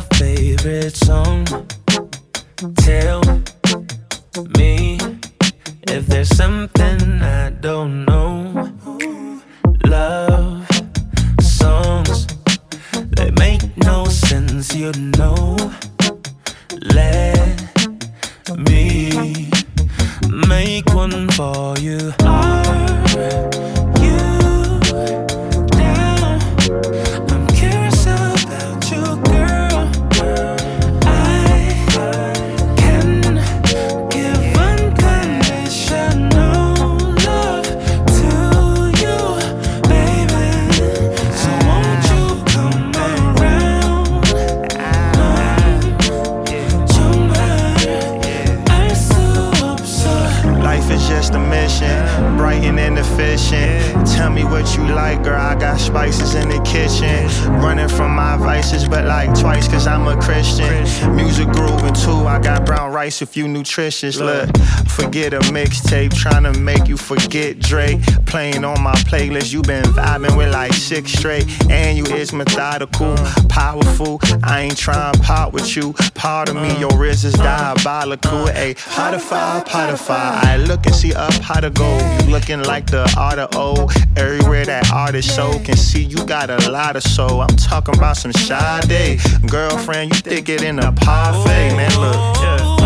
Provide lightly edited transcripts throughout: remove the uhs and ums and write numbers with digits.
favorite song? Tell me if there's something I don't know. Love songs, they make no sense, you know. Let me make one for you. Are you down? I'm curious about you, girl. I can give unconditional love to you, baby. So won't you come around? Life is just a mission, bright and inefficient. Tell me what you like, girl, I got spices in the kitchen. Running from my vices, but like twice, cause I'm a Christian. Music grooving too, I got brown rice if you nutritious. Look, forget a mixtape, tryna make you forget Drake. Playing on my playlist, you been vibing with like 6 straight. And you is methodical, powerful. I ain't tryna pop with you. Part of me, your wrist is diabolical. Ayy, pot of fire. I look and see up how to go. You looking like the art of O. Everywhere that artist show can see you got a lot of soul. I'm talking about some Sade. Girlfriend, you thick it in a parfait. Man, look, yeah.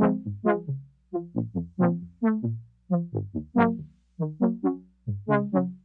Thank you.